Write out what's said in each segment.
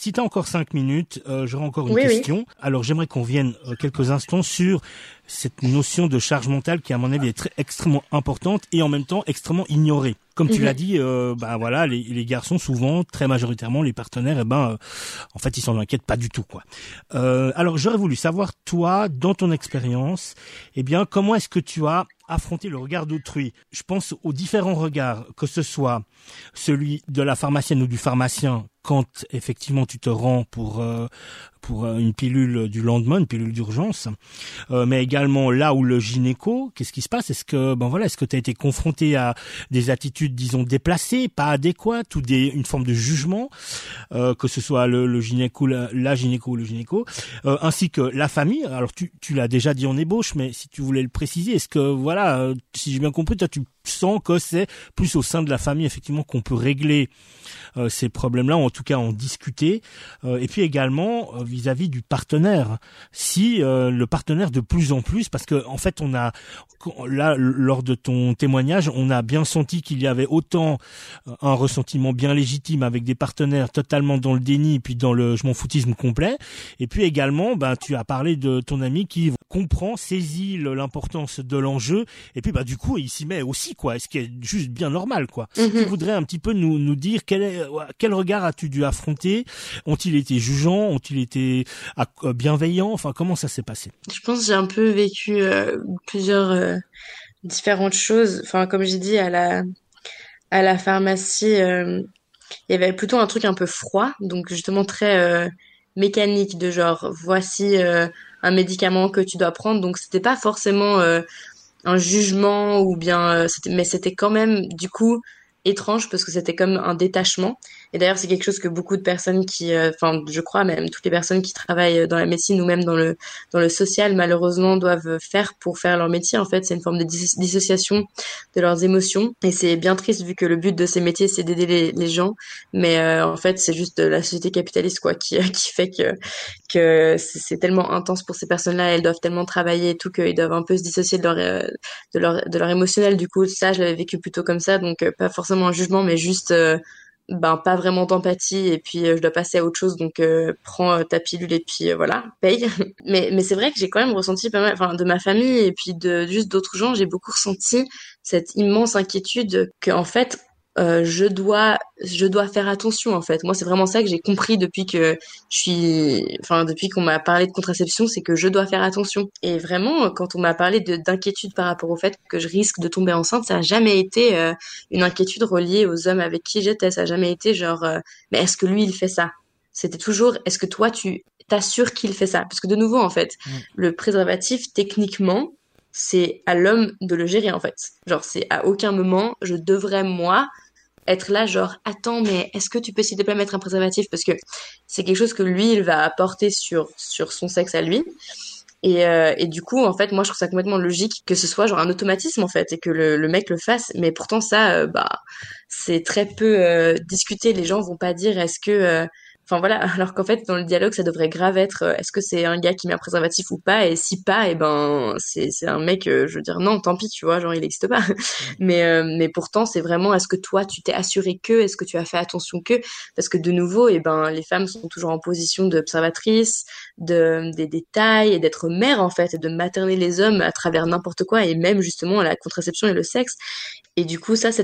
Si t'as encore 5 minutes, j'aurai encore une Oui, question. Oui. Alors, j'aimerais qu'on vienne quelques instants sur cette notion de charge mentale qui, à mon avis, est extrêmement importante et en même temps extrêmement ignorée. Comme tu l'as dit, voilà, les garçons, souvent, très majoritairement, les partenaires, en fait, ils s'en inquiètent pas du tout, quoi. Alors, j'aurais voulu savoir, toi, dans ton expérience, comment est-ce que tu as affronté le regard d'autrui? Je pense aux différents regards, que ce soit celui de la pharmacienne ou du pharmacien, quand effectivement tu te rends pour une pilule du lendemain, une pilule d'urgence, mais également là où le gynéco, qu'est-ce qui se passe? Est-ce que est-ce que tu as été confronté à des attitudes, disons, déplacées, pas adéquates, ou une forme de jugement, que ce soit le gynéco, la gynéco ou le gynéco, ainsi que la famille. Alors tu l'as déjà dit en ébauche, mais si tu voulais le préciser, est-ce que si j'ai bien compris, toi tu sens que c'est plus au sein de la famille effectivement qu'on peut régler ces problèmes-là, ou en tout cas en discuter, et puis également vis-à-vis du partenaire. Si le partenaire de plus en plus, parce que en fait on a là lors de ton témoignage, on a bien senti qu'il y avait autant un ressentiment bien légitime avec des partenaires totalement dans le déni, puis dans le je m'en foutisme complet, et puis également tu as parlé de ton ami qui comprend, saisit l'importance de l'enjeu, et puis du coup il s'y met aussi, quoi, ce qui est juste bien normal, quoi. Tu voudrais un petit peu nous dire quel regard as-tu dû affronter? Ont-ils été jugeants? Ont-ils été bienveillants? Enfin, comment ça s'est passé? Je pense que j'ai un peu vécu plusieurs différentes choses. Enfin, comme j'ai dit, à la pharmacie, il y avait plutôt un truc un peu froid, donc justement très mécanique, de genre, voici un médicament que tu dois prendre. Donc, c'était pas forcément un jugement ou bien mais c'était quand même du coup étrange parce que c'était comme un détachement. Et d'ailleurs c'est quelque chose que beaucoup de personnes qui je crois même toutes les personnes qui travaillent dans la médecine ou même dans le social malheureusement doivent faire pour faire leur métier. En fait c'est une forme de dissociation de leurs émotions, et c'est bien triste vu que le but de ces métiers c'est d'aider les gens, mais en fait c'est juste la société capitaliste quoi qui fait que c'est tellement intense pour ces personnes-là, elles doivent tellement travailler et tout qu'ils doivent un peu se dissocier de leur émotionnel. Du coup, ça, je l'avais vécu plutôt comme ça, donc pas forcément un jugement, mais juste pas vraiment d'empathie, et puis je dois passer à autre chose, donc prends ta pilule et puis voilà, paye. Mais c'est vrai que j'ai quand même ressenti pas mal, enfin de ma famille et puis de juste d'autres gens, j'ai beaucoup ressenti cette immense inquiétude que en fait je dois faire attention. En fait moi c'est vraiment ça que j'ai compris depuis depuis qu'on m'a parlé de contraception, c'est que je dois faire attention. Et vraiment quand on m'a parlé d'inquiétude par rapport au fait que je risque de tomber enceinte, ça a jamais été une inquiétude reliée aux hommes avec qui j'étais, ça a jamais été genre mais est-ce que lui il fait ça. C'était toujours est-ce que toi tu t'assures qu'il fait ça, parce que de nouveau en fait le préservatif techniquement c'est à l'homme de le gérer en fait. Genre c'est à aucun moment je devrais moi être là genre attends mais est-ce que tu peux s'il te plaît mettre un préservatif, parce que c'est quelque chose que lui il va apporter sur son sexe à lui, et du coup en fait moi je trouve ça complètement logique que ce soit genre un automatisme en fait et que le mec le fasse, mais pourtant ça c'est très peu discuté. Les gens vont pas dire est-ce que enfin voilà, alors qu'en fait dans le dialogue ça devrait grave être est-ce que c'est un gars qui met un préservatif ou pas, et si pas et ben c'est un mec je veux dire non tant pis tu vois, genre il existe pas. Mais pourtant c'est vraiment est-ce que toi tu t'es assuré que, est-ce que tu as fait attention que, parce que de nouveau les femmes sont toujours en position d'observatrice des détails et d'être mère en fait, et de materner les hommes à travers n'importe quoi, et même justement la contraception et le sexe. Et du coup, ça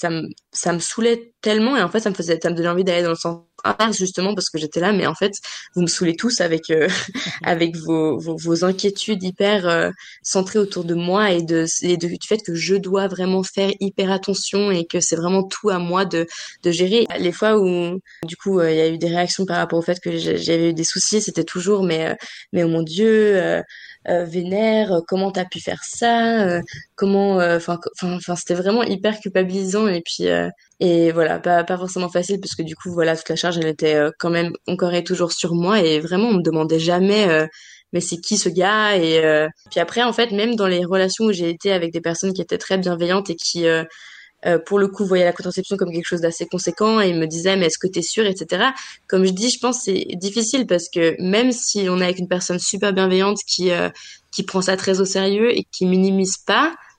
me saoulait tellement, et en fait, ça me donnait envie d'aller dans le sens inverse, justement, parce que j'étais là, mais en fait, vous me saoulez tous avec, avec vos inquiétudes hyper, centrées autour de moi du fait que je dois vraiment faire hyper attention et que c'est vraiment tout à moi de gérer. Les fois où, du coup, il y a eu des réactions par rapport au fait que j'avais eu des soucis, c'était toujours, mais oh mon Dieu, vénère, comment t'as pu faire ça, comment enfin c'était vraiment hyper culpabilisant, et puis et voilà, pas forcément facile, parce que du coup voilà toute la charge elle était quand même encore et toujours sur moi, et vraiment on me demandait jamais mais c'est qui ce gars, et puis après en fait même dans les relations où j'ai été avec des personnes qui étaient très bienveillantes et qui pour le coup voyaient la contraception comme quelque chose d'assez conséquent et me disaient mais est-ce que t'es sûre, etc. Comme je dis, je pense que c'est difficile parce que même si on est avec une personne super bienveillante qui prend ça très au sérieux et qui minimise pas,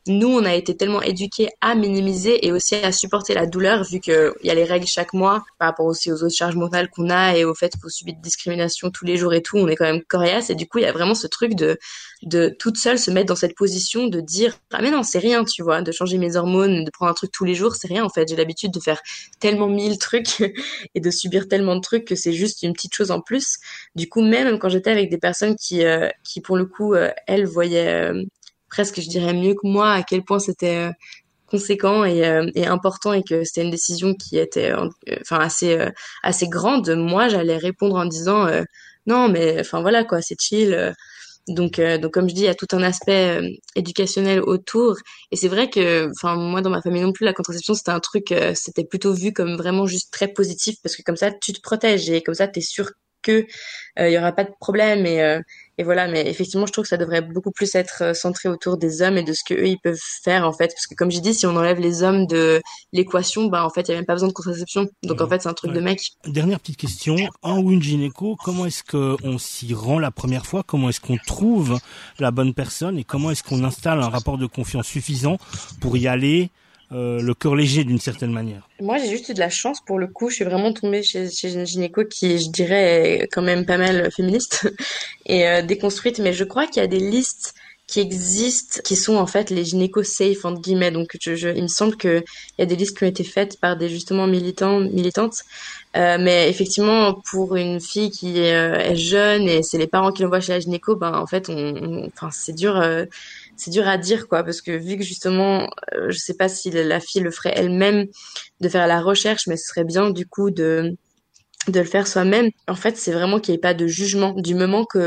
nous, on a été tellement éduqués à minimiser et aussi à supporter la douleur, vu qu'il y a les règles chaque mois, par rapport aussi aux autres charges mentales qu'on a et au fait qu'on subit de discrimination tous les jours et tout, on est quand même coriace. Et du coup, il y a vraiment ce truc de toute seule se mettre dans cette position de dire, ah mais non, c'est rien, tu vois, de changer mes hormones, de prendre un truc tous les jours, c'est rien, en fait. J'ai l'habitude de faire tellement mille trucs et de subir tellement de trucs que c'est juste une petite chose en plus. Du coup, même quand j'étais avec des personnes qui pour le coup, elles voyaient presque, je dirais, mieux que moi à quel point c'était conséquent et important et que c'était une décision qui était enfin assez grande, moi j'allais répondre en disant non mais enfin voilà quoi, c'est chill. Donc comme je dis, il y a tout un aspect éducationnel autour et c'est vrai que enfin moi dans ma famille non plus la contraception c'était un truc c'était plutôt vu comme vraiment juste très positif parce que comme ça tu te protèges et comme ça tu es sûr que il y aura pas de problème et voilà, mais effectivement je trouve que ça devrait beaucoup plus être centré autour des hommes et de ce que eux ils peuvent faire en fait parce que comme j'ai dit si on enlève les hommes de l'équation bah en fait il y a même pas besoin de contraception donc en fait c'est un truc Ouais. de mec. Dernière petite question, un ou une gynéco, comment est-ce qu'on s'y rend la première fois? Comment est-ce qu'on trouve la bonne personne et comment est-ce qu'on installe un rapport de confiance suffisant pour y aller le cœur léger d'une certaine manière? Moi, j'ai juste eu de la chance pour le coup. Je suis vraiment tombée chez une gynéco qui, je dirais, est quand même pas mal féministe et déconstruite. Mais je crois qu'il y a des listes qui existent, qui sont en fait les gynécos safe entre guillemets. Donc, il me semble que il y a des listes qui ont été faites par des justement militantes. Mais effectivement, pour une fille qui est jeune et c'est les parents qui l'envoient chez la gynéco, ben en fait, enfin c'est dur à dire quoi, parce que vu que justement, je sais pas si la fille le ferait elle-même de faire la recherche, mais ce serait bien du coup de le faire soi-même. En fait, c'est vraiment qu'il n'y ait pas de jugement du moment que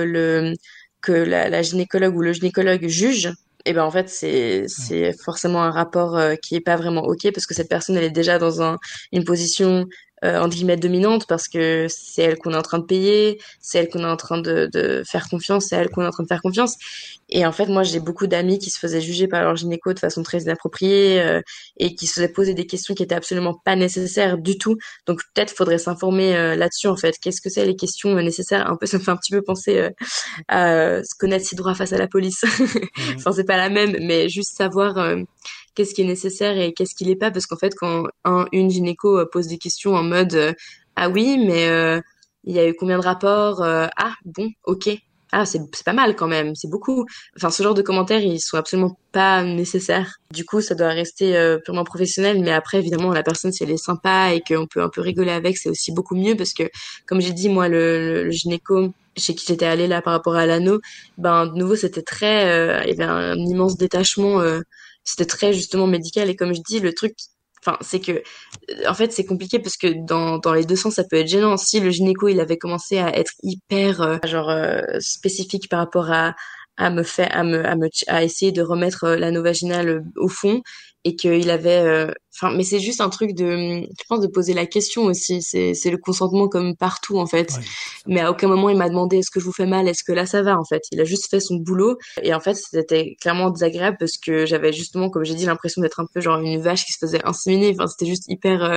la gynécologue ou le gynécologue juge. Et ben en fait c'est forcément un rapport qui est pas vraiment ok parce que cette personne elle est déjà dans une position entre guillemets dominante parce que c'est elle qu'on est en train de payer, c'est elle qu'on est en train de faire confiance, c'est elle qu'on est en train de faire confiance. Et en fait, moi, j'ai beaucoup d'amis qui se faisaient juger par leur gynéco de façon très inappropriée et qui se faisaient poser des questions qui étaient absolument pas nécessaires du tout. Donc peut-être faudrait s'informer là-dessus en fait. Qu'est-ce que c'est les questions nécessaires? Un peu, ça me fait un petit peu penser à se connaître ses droits face à la police. Mhm. Enfin, c'est pas la même, mais juste savoir qu'est-ce qui est nécessaire et qu'est-ce qui l'est pas, parce qu'en fait, quand une gynéco pose des questions en mode ah oui, mais il y a eu combien de rapports? Ah bon, ok. Ah, c'est pas mal quand même, c'est beaucoup. Enfin, ce genre de commentaires, ils sont absolument pas nécessaires. Du coup, ça doit rester purement professionnel. Mais après, évidemment, la personne, si elle est sympa et qu'on peut un peu rigoler avec, c'est aussi beaucoup mieux parce que, comme j'ai dit, moi, le gynéco chez qui j'étais allée là par rapport à l'anneau, ben de nouveau, c'était très, il y avait un immense détachement. C'était très justement médical et comme je dis, le truc. Enfin, c'est que, en fait, c'est compliqué parce que dans les deux sens, ça peut être gênant. Si le gynéco, il avait commencé à être hyper, spécifique par rapport à me faire, à essayer de remettre l'anneau vaginal au fond et qu'il avait, enfin, mais c'est juste un truc je pense, de poser la question aussi. C'est le consentement comme partout, en fait. Ouais, c'est ça. Mais à aucun moment, il m'a demandé est-ce que je vous fais mal, est-ce que là, ça va, en fait. Il a juste fait son boulot. Et en fait, c'était clairement désagréable parce que j'avais justement, comme j'ai dit, l'impression d'être un peu genre une vache qui se faisait inséminer. Enfin, c'était juste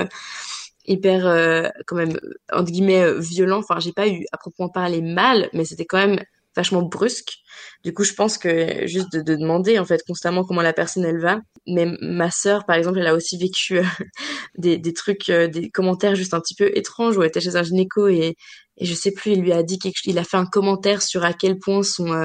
hyper quand même entre guillemets violent. Enfin, j'ai pas eu à proprement parler mal, mais c'était quand même vachement brusque. Du coup, je pense que juste de demander en fait constamment comment la personne elle va. Mais ma sœur, par exemple, elle a aussi vécu des trucs, des commentaires juste un petit peu étranges où elle était chez un gynéco et je sais plus, il lui a dit il a fait un commentaire sur à quel point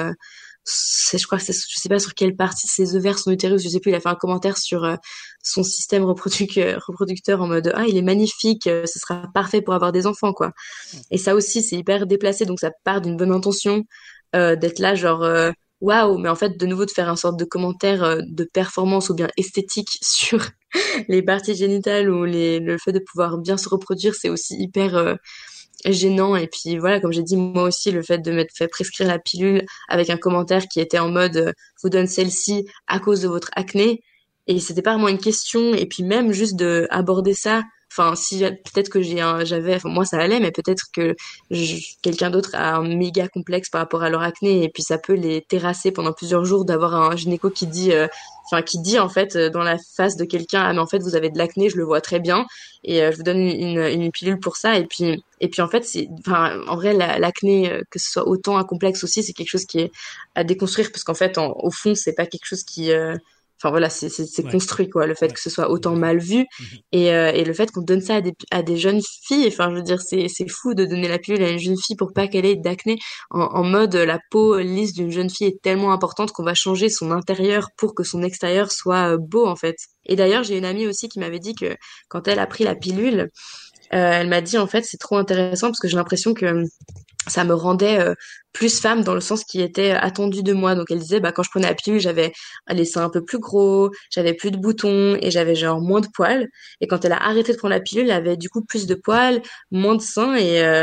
je crois que je sais pas sur quelle partie ses ovaires, son utérus, je sais plus, il a fait un commentaire sur son système reproducteur en mode ah il est magnifique, ce sera parfait pour avoir des enfants quoi. Et ça aussi c'est hyper déplacé donc ça part d'une bonne intention d'être là genre waouh mais en fait de nouveau de faire un sorte de commentaire de performance ou bien esthétique sur les parties génitales ou le fait de pouvoir bien se reproduire c'est aussi hyper gênant et puis voilà comme j'ai dit moi aussi le fait de m'être fait prescrire la pilule avec un commentaire qui était en mode je vous donne celle-ci à cause de votre acné et c'était pas vraiment une question et puis même juste de aborder ça enfin si peut-être que j'avais enfin moi ça allait mais peut-être que quelqu'un d'autre a un méga complexe par rapport à leur acné et puis ça peut les terrasser pendant plusieurs jours d'avoir un gynéco qui dit enfin qui dit en fait dans la face de quelqu'un ah mais en fait vous avez de l'acné je le vois très bien et je vous donne une pilule pour ça et puis en fait c'est enfin en vrai l'acné que ce soit autant un complexe aussi c'est quelque chose qui est à déconstruire parce qu'en fait au fond c'est pas quelque chose qui enfin voilà, c'est Ouais. construit quoi, le fait Ouais. que ce soit autant Complètement. mal vu Mhm. et le fait qu'on donne ça à des jeunes filles. Enfin, je veux dire, c'est fou de donner la pilule à une jeune fille pour pas qu'elle ait d'acné. En mode, la peau lisse d'une jeune fille est tellement importante qu'on va changer son intérieur pour que son extérieur soit beau en fait. Et d'ailleurs, j'ai une amie aussi qui m'avait dit que quand elle a pris la pilule, elle m'a dit en fait c'est trop intéressant parce que j'ai l'impression que ça me rendait plus femme dans le sens qui était attendu de moi. Donc elle disait bah quand je prenais la pilule, j'avais les seins un peu plus gros, j'avais plus de boutons et j'avais genre moins de poils. Et quand elle a arrêté de prendre la pilule, elle avait du coup plus de poils, moins de seins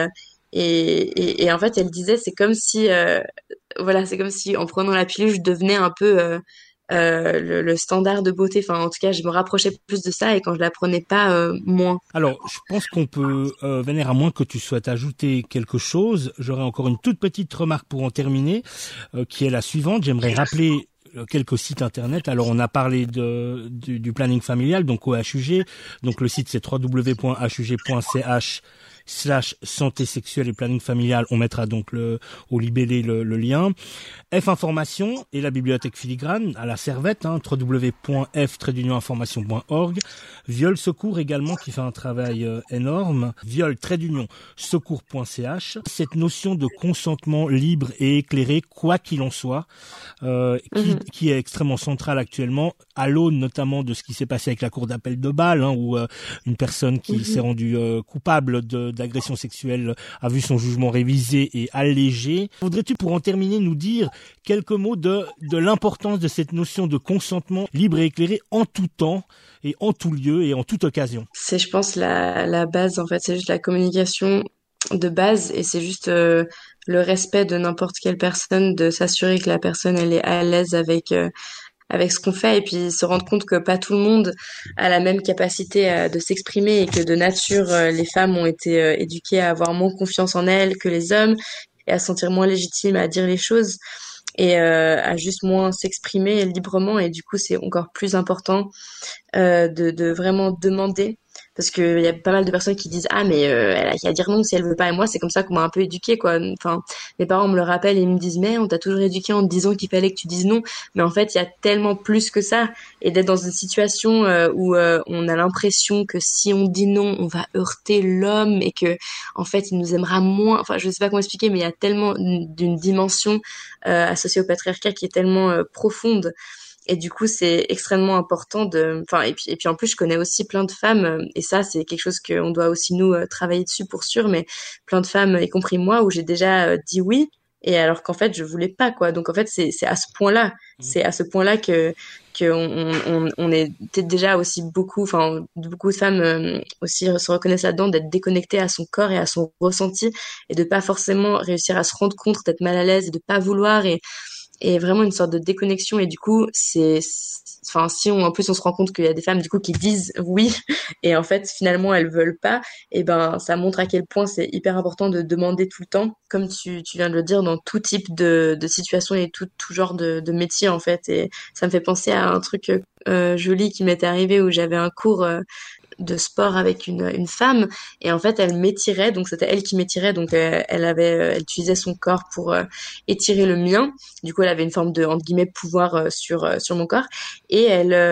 et en fait elle disait c'est comme si voilà, c'est comme si en prenant la pilule, je devenais un peu le standard de beauté. Enfin, en tout cas, je me rapprochais plus de ça et quand je la prenais pas, moins. Alors, je pense qu'on peut, Vénère, à moins que tu souhaites ajouter quelque chose, j'aurais encore une toute petite remarque pour en terminer, qui est la suivante. J'aimerais rappeler quelques sites internet. Alors, on a parlé du planning familial, donc au HUG. Donc, le site, c'est www.hug.ch/santé sexuelle et planning familial. On mettra donc au libellé le lien. F Information et la bibliothèque filigrane à la Servette, www.f-information.org. Viol Secours également qui fait un travail énorme. Viol-secours.ch. Cette notion de consentement libre et éclairé, quoi qu'il en soit, Mhm. qui est extrêmement centrale actuellement, à l'aune notamment de ce qui s'est passé avec la cour d'appel de Bâle, où une personne qui s'est Mhm. rendue coupable d'agression sexuelle a vu son jugement révisé et allégé. Voudrais-tu, pour en terminer, nous dire quelques mots de l'importance de cette notion de consentement libre et éclairé en tout temps et en tout lieu et en toute occasion? C'est, je pense, la base, en fait. C'est juste la communication de base et c'est juste le respect de n'importe quelle personne, de s'assurer que la personne, elle est à l'aise avec ce qu'on fait et puis se rendre compte que pas tout le monde a la même capacité de s'exprimer et que de nature, les femmes ont été éduquées à avoir moins confiance en elles que les hommes et à se sentir moins légitimes à dire les choses et à juste moins s'exprimer librement et du coup c'est encore plus important de vraiment demander parce que il y a pas mal de personnes qui disent ah mais elle a qu'à dire non si elle veut pas et moi c'est comme ça qu'on m'a un peu éduquée quoi, enfin mes parents me le rappellent et ils me disent mais on t'a toujours éduqué en te disant qu'il fallait que tu dises non mais en fait il y a tellement plus que ça et d'être dans une situation où on a l'impression que si on dit non on va heurter l'homme et que en fait il nous aimera moins, enfin je sais pas comment expliquer mais il y a tellement d'une dimension associée au patriarcat qui est tellement profonde et du coup, c'est extrêmement important enfin, et puis en plus, je connais aussi plein de femmes, et ça, c'est quelque chose qu'on doit aussi nous travailler dessus pour sûr, mais plein de femmes, y compris moi, où j'ai déjà dit oui, et alors qu'en fait, je voulais pas, quoi. Donc en fait, c'est à ce point-là, c'est à ce point-là que on est peut-être déjà aussi beaucoup, enfin, beaucoup de femmes aussi se reconnaissent là-dedans, d'être déconnectées à son corps et à son ressenti, et de pas forcément réussir à se rendre compte, d'être mal à l'aise et de pas vouloir, et vraiment une sorte de déconnexion et du coup enfin si on en plus on se rend compte qu'il y a des femmes du coup qui disent oui et en fait finalement elles veulent pas et ben ça montre à quel point c'est hyper important de demander tout le temps comme tu viens de le dire dans tout type de situation et tout genre de métier en fait et ça me fait penser à un truc joli qui m'était arrivé où j'avais un cours de sport avec une femme et en fait elle m'étirait donc c'était elle qui m'étirait donc elle utilisait son corps pour étirer le mien du coup elle avait une forme de entre guillemets pouvoir sur mon corps et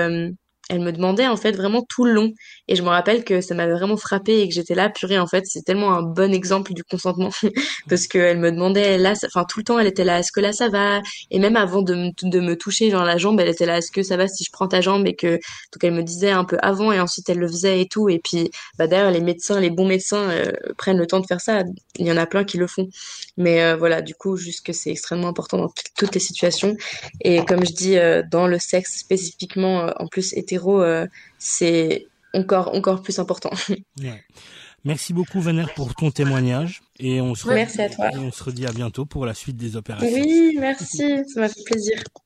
elle me demandait en fait vraiment tout le long et je me rappelle que ça m'avait vraiment frappée et que j'étais là purée en fait c'est tellement un bon exemple du consentement parce que elle me demandait là enfin tout le temps elle était là est-ce que là ça va et même avant de me toucher genre la jambe elle était là est-ce que ça va si je prends ta jambe et que donc elle me disait un peu avant et ensuite elle le faisait et tout et puis bah d'ailleurs les médecins les bons médecins prennent le temps de faire ça il y en a plein qui le font mais voilà du coup juste que c'est extrêmement important dans toutes les situations et comme je dis dans le sexe spécifiquement en plus hétéro c'est encore plus important. Ouais. Merci beaucoup, Vénère, pour ton témoignage et Merci à toi. on se redit à bientôt pour la suite des opérations. Oui, merci, ça m'a fait plaisir.